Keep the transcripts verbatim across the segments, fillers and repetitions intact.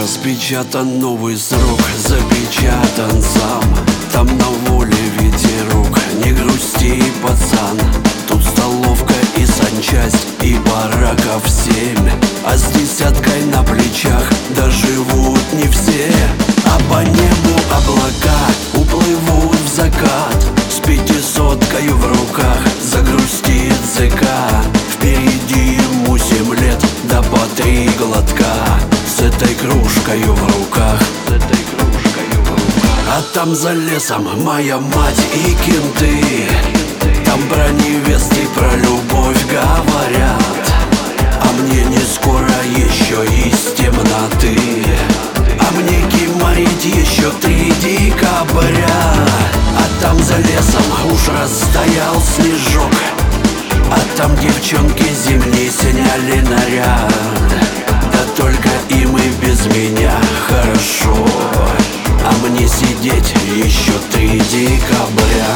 Распечатан новый срок, запечатан сам. Там на воле ветерок, не грусти, пацан. Тут столовка и санчасть, и бараков семь. А с десяткой на плечах доживут не все. А по небу облака уплывут в закат. С пятисоткою в руках загрустит ЗК. Впереди ему семь лет, да по три глотка. С этой кружкою в руках, с этой кружкою в руках. А там за лесом моя мать и кенты. Там про невест и про любовь говорят. А мне не скоро еще из темноты. А мне кимарить еще три декабря. А там за лесом уж растаял снежок. А там девчонки зимние сняли наряд. Да только им и без меня хорошо. А мне сидеть еще три декабря.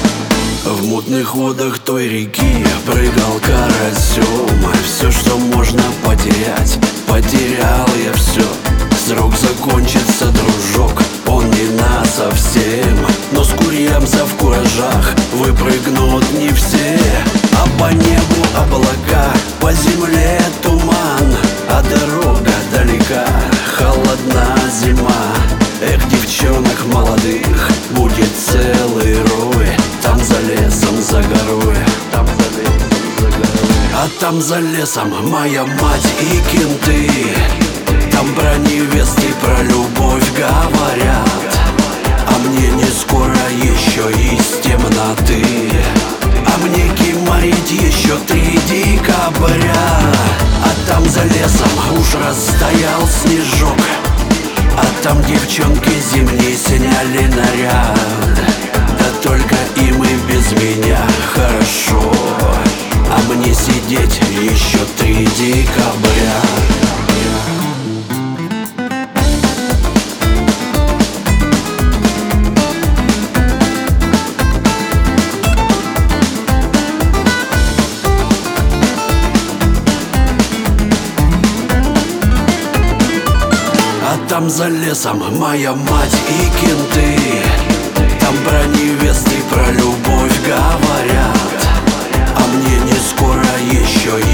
В мутных водах той реки прыгал карасем. Все, что можно потерять, потерял я все. Срок закончится, дружок, он не насовсем. Но с курьямца в куражах выпрыгнут не все. А по небу облака, по земле туман. А дорога далека, холодна зима. Эх, девчонок молодых будет целый рой. Там за лесом, за горой, там за лесом, за горой. А там за лесом моя мать и кенты. Там про невест и про любовь говорят. А мне не скоро еще из темноты. А мне кимарить еще три декабря. А там за лесом уж растаял снежок. А там девчонки зимние сняли наряд. Да только им и без меня хорошо. А мне сидеть еще три декабря. Там за лесом моя мать и кенты. Там про невест и про любовь говорят. А мне не скоро еще